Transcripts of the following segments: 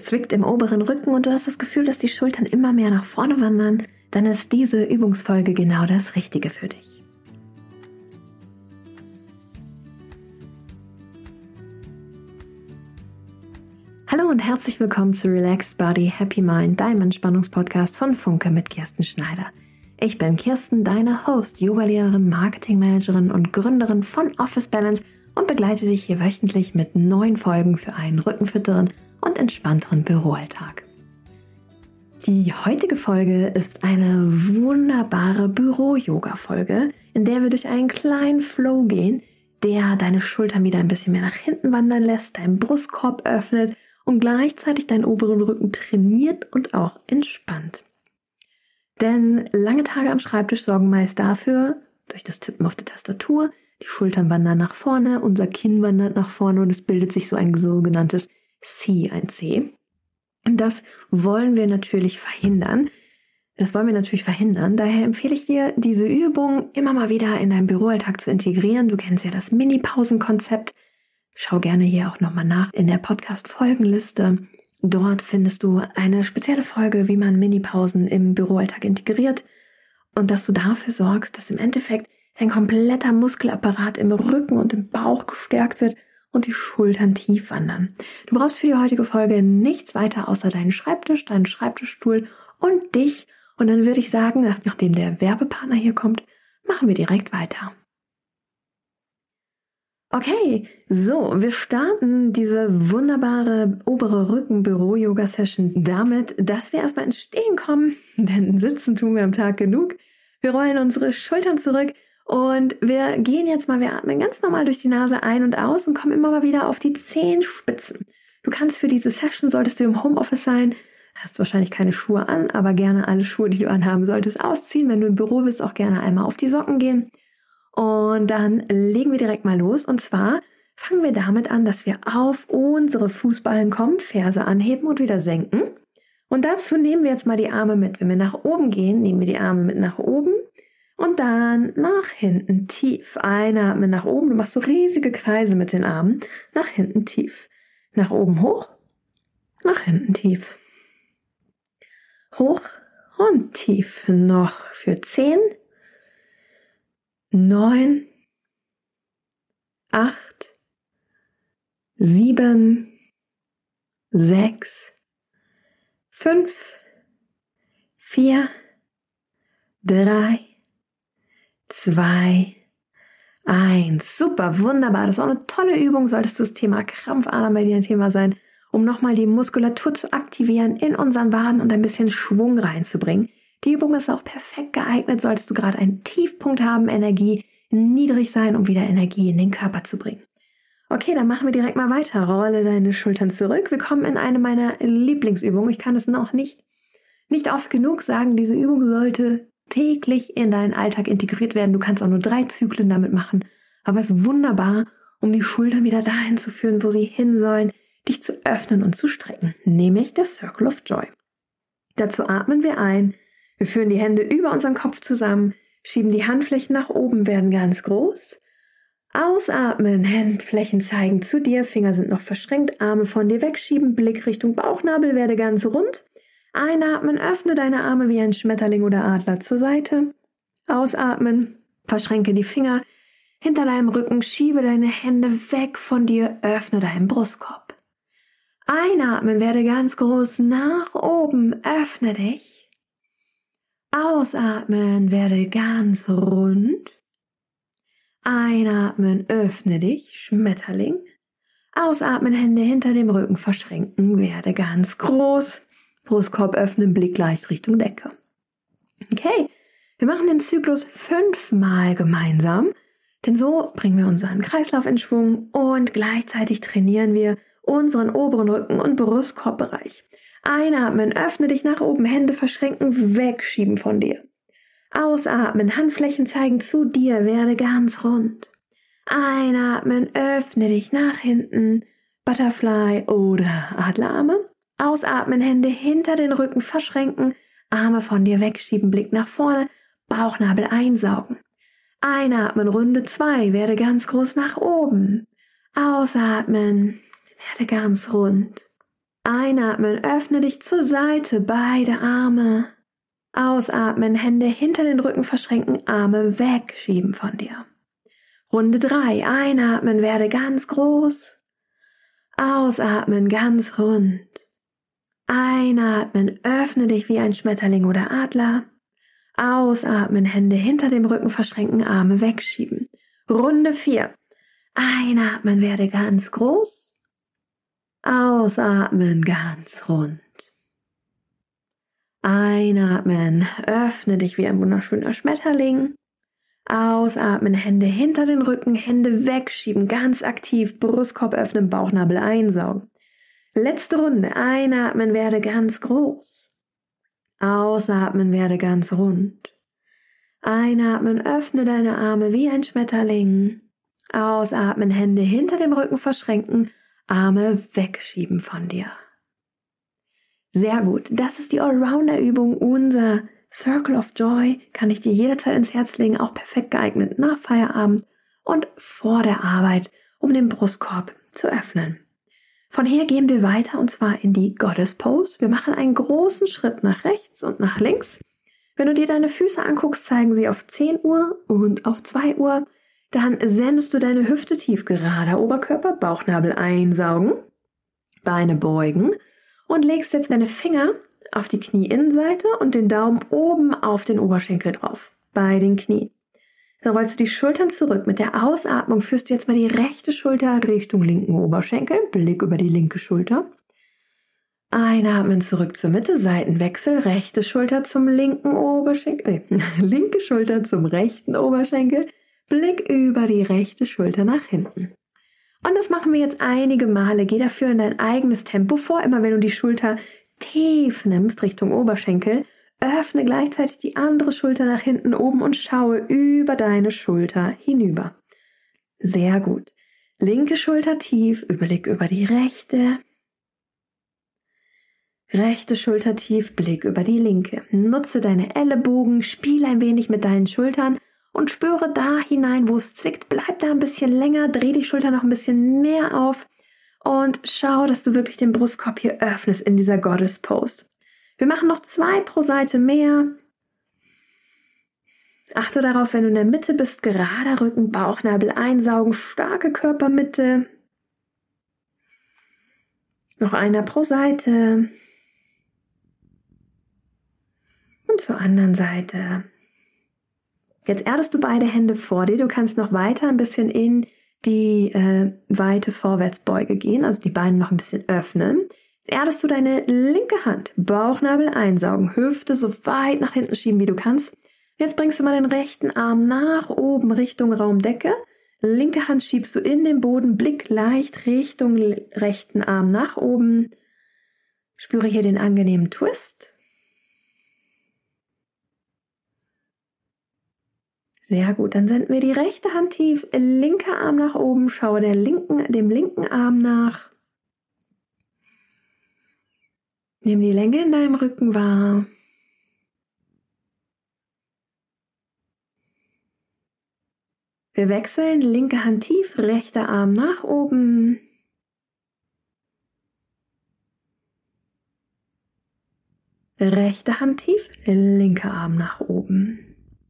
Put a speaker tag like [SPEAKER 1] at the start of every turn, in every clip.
[SPEAKER 1] es zwickt im oberen Rücken und du hast das Gefühl, dass die Schultern immer mehr nach vorne wandern, dann ist diese Übungsfolge genau das Richtige für dich. Hallo und herzlich willkommen zu Relaxed Body, Happy Mind, deinem Entspannungspodcast von Funke mit Kirsten Schneider. Ich bin Kirsten, deine Host, Yogalehrerin, Marketingmanagerin und Gründerin von Office Balance und begleite dich hier wöchentlich mit neuen Folgen für einen rückenfitteren und entspannteren Büroalltag. Die heutige Folge ist eine wunderbare Büro-Yoga-Folge, in der wir durch einen kleinen Flow gehen, der deine Schultern wieder ein bisschen mehr nach hinten wandern lässt, deinen Brustkorb öffnet und gleichzeitig deinen oberen Rücken trainiert und auch entspannt. Denn lange Tage am Schreibtisch sorgen meist dafür, durch das Tippen auf der Tastatur, die Schultern wandern nach vorne, unser Kinn wandert nach vorne und es bildet sich so ein sogenanntes C, ein C. Und das wollen wir natürlich verhindern. Daher empfehle ich dir, diese Übung immer mal wieder in deinen Büroalltag zu integrieren. Du kennst ja das Mini-Pausen-Konzept. Schau gerne hier auch nochmal nach in der Podcast-Folgenliste. Dort findest du eine spezielle Folge, wie man Mini-Pausen im Büroalltag integriert und dass du dafür sorgst, dass im Endeffekt dein kompletter Muskelapparat im Rücken und im Bauch gestärkt wird und die Schultern tief wandern. Du brauchst für die heutige Folge nichts weiter außer deinen Schreibtisch, deinen Schreibtischstuhl und dich. Und dann würde ich sagen, nachdem der Werbepartner hier kommt, machen wir direkt weiter. Okay, so, wir starten diese wunderbare obere Rücken-Büro-Yoga-Session damit, dass wir erstmal ins Stehen kommen, denn sitzen tun wir am Tag genug. Wir rollen unsere Schultern zurück und wir atmen ganz normal durch die Nase ein und aus und kommen immer mal wieder auf die Zehenspitzen. Du kannst für diese Session, solltest du im Homeoffice sein, hast wahrscheinlich keine Schuhe an, aber gerne alle Schuhe, die du anhaben solltest, ausziehen. Wenn du im Büro bist, auch gerne einmal auf die Socken gehen. Und dann legen wir direkt mal los. Und zwar fangen wir damit an, dass wir auf unsere Fußballen kommen, Ferse anheben und wieder senken. Und dazu nehmen wir jetzt mal die Arme mit. Wenn wir nach oben gehen, nehmen wir die Arme mit nach oben und dann nach hinten tief. Einatmen nach oben. Du machst so riesige Kreise mit den Armen. Nach hinten tief. Nach oben hoch. Nach hinten tief. Hoch und tief. Noch für 10, 9, 8, 7, 6, 5, 4, 3, 2, 1. Super, wunderbar. Das ist auch eine tolle Übung. Solltest du das Thema Krampfadern bei dir ein Thema sein, um nochmal die Muskulatur zu aktivieren, in unseren Waden und ein bisschen Schwung reinzubringen. Die Übung ist auch perfekt geeignet, solltest du gerade einen Tiefpunkt haben, Energie niedrig sein, um wieder Energie in den Körper zu bringen. Okay, dann machen wir direkt mal weiter. Rolle deine Schultern zurück. Wir kommen in eine meiner Lieblingsübungen. Ich kann es noch nicht oft genug sagen. Diese Übung sollte täglich in deinen Alltag integriert werden. Du kannst auch nur 3 Zyklen damit machen. Aber es ist wunderbar, um die Schultern wieder dahin zu führen, wo sie hin sollen, dich zu öffnen und zu strecken. Nämlich der Circle of Joy. Dazu atmen wir ein. Wir führen die Hände über unseren Kopf zusammen, schieben die Handflächen nach oben, werden ganz groß. Ausatmen, Handflächen zeigen zu dir, Finger sind noch verschränkt, Arme von dir wegschieben, Blick Richtung Bauchnabel, werde ganz rund. Einatmen, öffne deine Arme wie ein Schmetterling oder Adler zur Seite. Ausatmen, verschränke die Finger hinter deinem Rücken, schiebe deine Hände weg von dir, öffne deinen Brustkorb. Einatmen, werde ganz groß nach oben, öffne dich. Ausatmen, werde ganz rund. Einatmen, öffne dich, Schmetterling. Ausatmen, Hände hinter dem Rücken verschränken, werde ganz groß. Brustkorb öffnen, Blick leicht Richtung Decke. Okay, wir machen den Zyklus 5-mal gemeinsam, denn so bringen wir unseren Kreislauf in Schwung und gleichzeitig trainieren wir unseren oberen Rücken- und Brustkorbbereich. Einatmen, öffne dich nach oben, Hände verschränken, wegschieben von dir. Ausatmen, Handflächen zeigen zu dir, werde ganz rund. Einatmen, öffne dich nach hinten, Butterfly oder Adlerarme. Ausatmen, Hände hinter den Rücken verschränken, Arme von dir wegschieben, Blick nach vorne, Bauchnabel einsaugen. Einatmen, Runde 2, werde ganz groß nach oben. Ausatmen, werde ganz rund. Einatmen, öffne dich zur Seite, beide Arme. Ausatmen, Hände hinter den Rücken verschränken, Arme wegschieben von dir. Runde 3, einatmen, werde ganz groß. Ausatmen, ganz rund. Einatmen, öffne dich wie ein Schmetterling oder Adler. Ausatmen, Hände hinter dem Rücken verschränken, Arme wegschieben. Runde 4. Einatmen, werde ganz groß. Ausatmen, ganz rund. Einatmen, öffne dich wie ein wunderschöner Schmetterling. Ausatmen, Hände hinter den Rücken, Hände wegschieben, ganz aktiv, Brustkorb öffnen, Bauchnabel einsaugen. Letzte Runde, einatmen, werde ganz groß. Ausatmen, werde ganz rund. Einatmen, öffne deine Arme wie ein Schmetterling. Ausatmen, Hände hinter dem Rücken verschränken, Arme wegschieben von dir. Sehr gut, das ist die Allrounder-Übung, unser Circle of Joy, kann ich dir jederzeit ins Herz legen, auch perfekt geeignet nach Feierabend und vor der Arbeit, um den Brustkorb zu öffnen. Von hier gehen wir weiter und zwar in die Goddess Pose. Wir machen einen großen Schritt nach rechts und nach links. Wenn du dir deine Füße anguckst, zeigen sie auf 10 Uhr und auf 2 Uhr. Dann sendest du deine Hüfte tief, gerader Oberkörper, Bauchnabel einsaugen, Beine beugen und legst jetzt deine Finger auf die Knieinnenseite und den Daumen oben auf den Oberschenkel drauf, bei den Knien. Dann rollst du die Schultern zurück. Mit der Ausatmung führst du jetzt mal die rechte Schulter Richtung linken Oberschenkel, Blick über die linke Schulter. Einatmen zurück zur Mitte, Seitenwechsel, rechte Schulter zum linken Oberschenkel, linke Schulter zum rechten Oberschenkel, Blick über die rechte Schulter nach hinten. Und das machen wir jetzt einige Male. Geh dafür in dein eigenes Tempo vor. Immer wenn du die Schulter tief nimmst Richtung Oberschenkel, öffne gleichzeitig die andere Schulter nach hinten oben und schaue über deine Schulter hinüber. Sehr gut. Linke Schulter tief, Blick über die rechte. Rechte Schulter tief, Blick über die linke. Nutze deine Ellenbogen, spiele ein wenig mit deinen Schultern und spüre da hinein, wo es zwickt. Bleib da ein bisschen länger, dreh die Schulter noch ein bisschen mehr auf und schau, dass du wirklich den Brustkorb hier öffnest in dieser Goddess Pose. Wir machen noch 2 pro Seite mehr. Achte darauf, wenn du in der Mitte bist, gerader Rücken, Bauchnabel einsaugen, starke Körpermitte. Noch einer pro Seite. Und zur anderen Seite. Jetzt erdest du beide Hände vor dir. Du kannst noch weiter ein bisschen in die weite Vorwärtsbeuge gehen, also die Beine noch ein bisschen öffnen. Jetzt erdest du deine linke Hand, Bauchnabel einsaugen, Hüfte so weit nach hinten schieben, wie du kannst. Jetzt bringst du mal den rechten Arm nach oben Richtung Raumdecke. Linke Hand schiebst du in den Boden, Blick leicht Richtung rechten Arm nach oben. Spüre hier den angenehmen Twist. Sehr gut, dann senden wir die rechte Hand tief, linker Arm nach oben, schaue dem linken Arm nach. Nimm die Länge in deinem Rücken wahr. Wir wechseln, linke Hand tief, rechter Arm nach oben. Rechte Hand tief, linker Arm nach oben.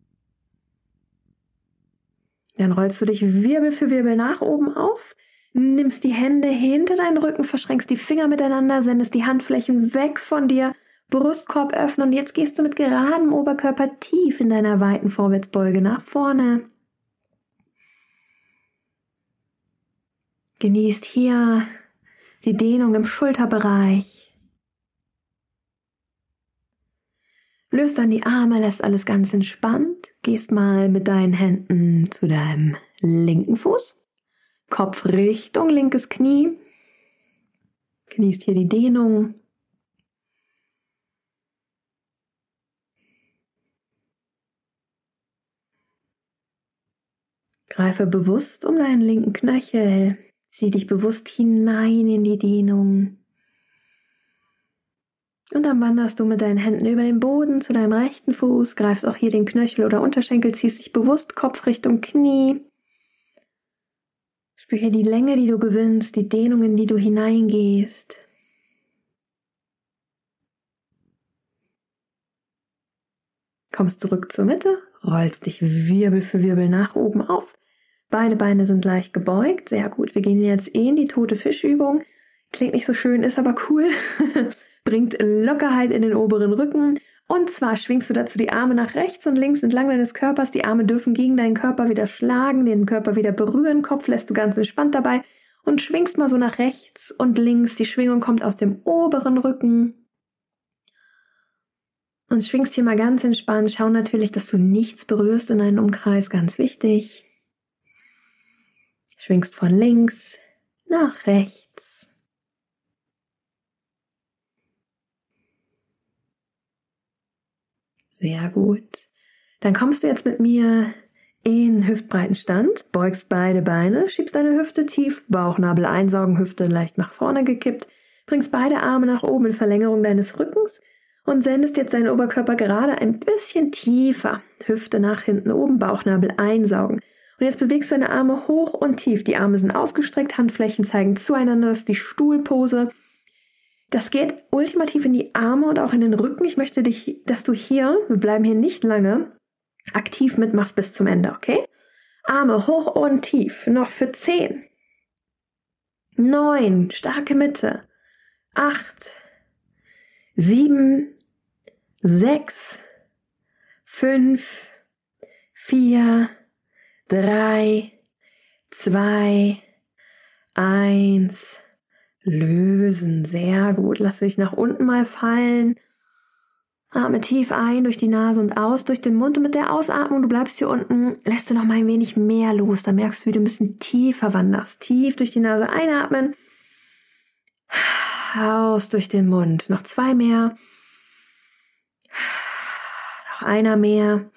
[SPEAKER 1] Dann rollst du dich Wirbel für Wirbel nach oben auf, nimmst die Hände hinter deinen Rücken, verschränkst die Finger miteinander, sendest die Handflächen weg von dir, Brustkorb öffnen und jetzt gehst du mit geradem Oberkörper tief in deiner weiten Vorwärtsbeuge nach vorne. Genießt hier die Dehnung im Schulterbereich. Löst dann die Arme, lässt alles ganz entspannt. Gehst mal mit deinen Händen zu deinem linken Fuß. Kopf Richtung linkes Knie. Genießt hier die Dehnung. Greife bewusst um deinen linken Knöchel. Zieh dich bewusst hinein in die Dehnung. Und dann wanderst du mit deinen Händen über den Boden zu deinem rechten Fuß, greifst auch hier den Knöchel oder Unterschenkel, ziehst dich bewusst Kopf Richtung Knie. Spür hier die Länge, die du gewinnst, die Dehnung, in die du hineingehst. kommst zurück zur Mitte, rollst dich Wirbel für Wirbel nach oben auf. Beide Beine sind leicht gebeugt. Sehr gut. Wir gehen jetzt in die tote Fischübung. Klingt nicht so schön, ist aber cool. Bringt Lockerheit in den oberen Rücken. Und zwar schwingst du dazu die Arme nach rechts und links entlang deines Körpers. Die Arme dürfen gegen deinen Körper wieder schlagen, den Körper wieder berühren. Kopf lässt du ganz entspannt dabei und schwingst mal so nach rechts und links. Die Schwingung kommt aus dem oberen Rücken. Und schwingst hier mal ganz entspannt. Schau natürlich, dass du nichts berührst in deinen Umkreis. Ganz wichtig. Schwingst von links nach rechts. Sehr gut. Dann kommst du jetzt mit mir in hüftbreiten Stand, beugst beide Beine, schiebst deine Hüfte tief, Bauchnabel einsaugen, Hüfte leicht nach vorne gekippt, bringst beide Arme nach oben in Verlängerung deines Rückens und sendest jetzt deinen Oberkörper gerade ein bisschen tiefer. Hüfte nach hinten oben, Bauchnabel einsaugen. Und jetzt bewegst du deine Arme hoch und tief. Die Arme sind ausgestreckt, Handflächen zeigen zueinander, das ist die Stuhlpose. Das geht ultimativ in die Arme und auch in den Rücken. Ich möchte dass du hier, wir bleiben hier nicht lange, aktiv mitmachst bis zum Ende, okay? Arme hoch und tief, noch für 10, 9, starke Mitte, 8, 7, 6, 5, 4, 3, 2, 1, lösen. Sehr gut. Lass dich nach unten mal fallen. Atme tief ein durch die Nase und aus durch den Mund. Und mit der Ausatmung, du bleibst hier unten, lässt du noch mal ein wenig mehr los. Da merkst du, wie du ein bisschen tiefer wanderst. Tief durch die Nase einatmen. Aus durch den Mund. Noch 2 mehr. Noch einer mehr.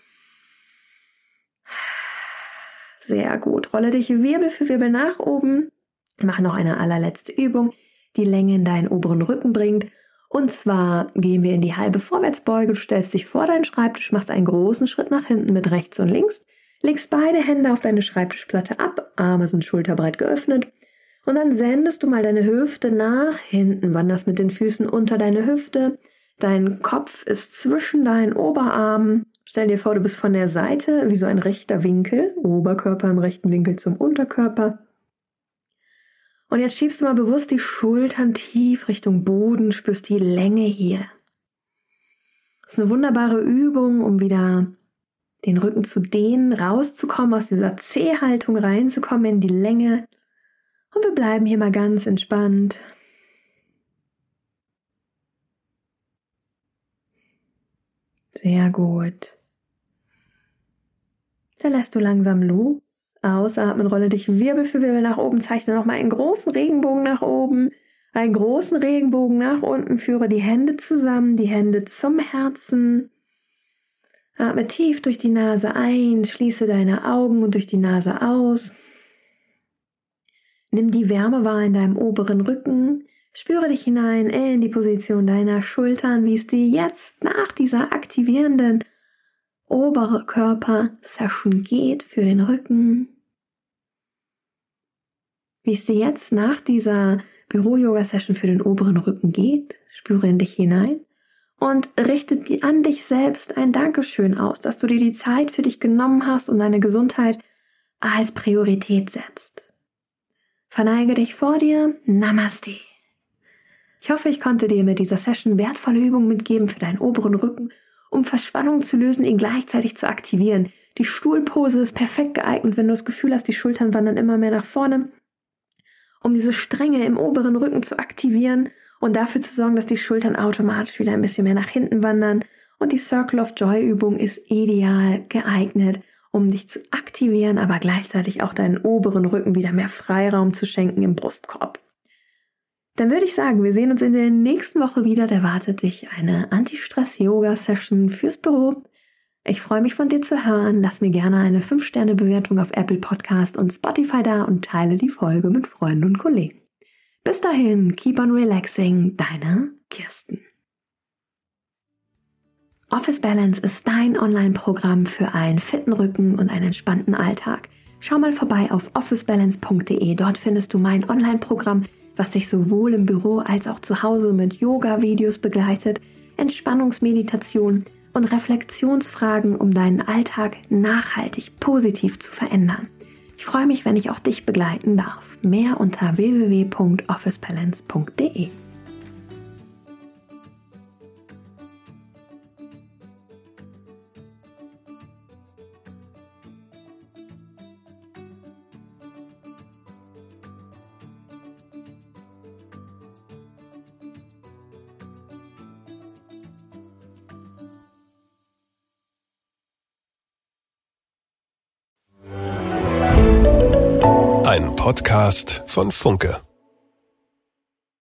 [SPEAKER 1] Sehr gut. Rolle dich Wirbel für Wirbel nach oben. Mach noch eine allerletzte Übung, die Länge in deinen oberen Rücken bringt. Und zwar gehen wir in die halbe Vorwärtsbeuge. Du stellst dich vor deinen Schreibtisch, machst einen großen Schritt nach hinten mit rechts und links, legst beide Hände auf deine Schreibtischplatte ab, Arme sind schulterbreit geöffnet und dann sendest du mal deine Hüfte nach hinten, wanderst mit den Füßen unter deine Hüfte. Dein Kopf ist zwischen deinen Oberarmen. Stell dir vor, du bist von der Seite wie so ein rechter Winkel, Oberkörper im rechten Winkel zum Unterkörper. Und jetzt schiebst du mal bewusst die Schultern tief Richtung Boden, spürst die Länge hier. Das ist eine wunderbare Übung, um wieder den Rücken zu dehnen, rauszukommen, aus dieser C-Haltung reinzukommen in die Länge. Und wir bleiben hier mal ganz entspannt. Sehr gut. Dann lässt du langsam los. Ausatmen, rolle dich Wirbel für Wirbel nach oben, zeichne nochmal einen großen Regenbogen nach oben, einen großen Regenbogen nach unten, führe die Hände zusammen, die Hände zum Herzen. Atme tief durch die Nase ein, schließe deine Augen und durch die Nase aus. Nimm die Wärme wahr in deinem oberen Rücken, spüre dich hinein in die Position deiner Schultern, wie es dir jetzt nach dieser aktivierenden obere Körper-Session geht für den Rücken. Wie es dir jetzt nach dieser Büro-Yoga-Session für den oberen Rücken geht, spüre in dich hinein und richte an dich selbst ein Dankeschön aus, dass du dir die Zeit für dich genommen hast und deine Gesundheit als Priorität setzt. Verneige dich vor dir. Namaste. Ich hoffe, ich konnte dir mit dieser Session wertvolle Übungen mitgeben für deinen oberen Rücken, um Verspannung zu lösen, ihn gleichzeitig zu aktivieren. Die Stuhlpose ist perfekt geeignet, wenn du das Gefühl hast, die Schultern wandern immer mehr nach vorne, um diese Stränge im oberen Rücken zu aktivieren und dafür zu sorgen, dass die Schultern automatisch wieder ein bisschen mehr nach hinten wandern. Und die Circle of Joy Übung ist ideal geeignet, um dich zu aktivieren, aber gleichzeitig auch deinen oberen Rücken wieder mehr Freiraum zu schenken im Brustkorb. Dann würde ich sagen, wir sehen uns in der nächsten Woche wieder. Da wartet dich eine Anti-Stress-Yoga-Session fürs Büro. Ich freue mich, von dir zu hören. Lass mir gerne eine 5-Sterne-Bewertung auf Apple Podcast und Spotify da und teile die Folge mit Freunden und Kollegen. Bis dahin, keep on relaxing, deine Kirsten. Office Balance ist dein Online-Programm für einen fitten Rücken und einen entspannten Alltag. Schau mal vorbei auf officebalance.de. Dort findest du mein Online-Programm, was dich sowohl im Büro als auch zu Hause mit Yoga-Videos begleitet, Entspannungsmeditation und Reflexionsfragen, um deinen Alltag nachhaltig positiv zu verändern. Ich freue mich, wenn ich auch dich begleiten darf. Mehr unter www.officepalance.de.
[SPEAKER 2] Ein Podcast von Funke.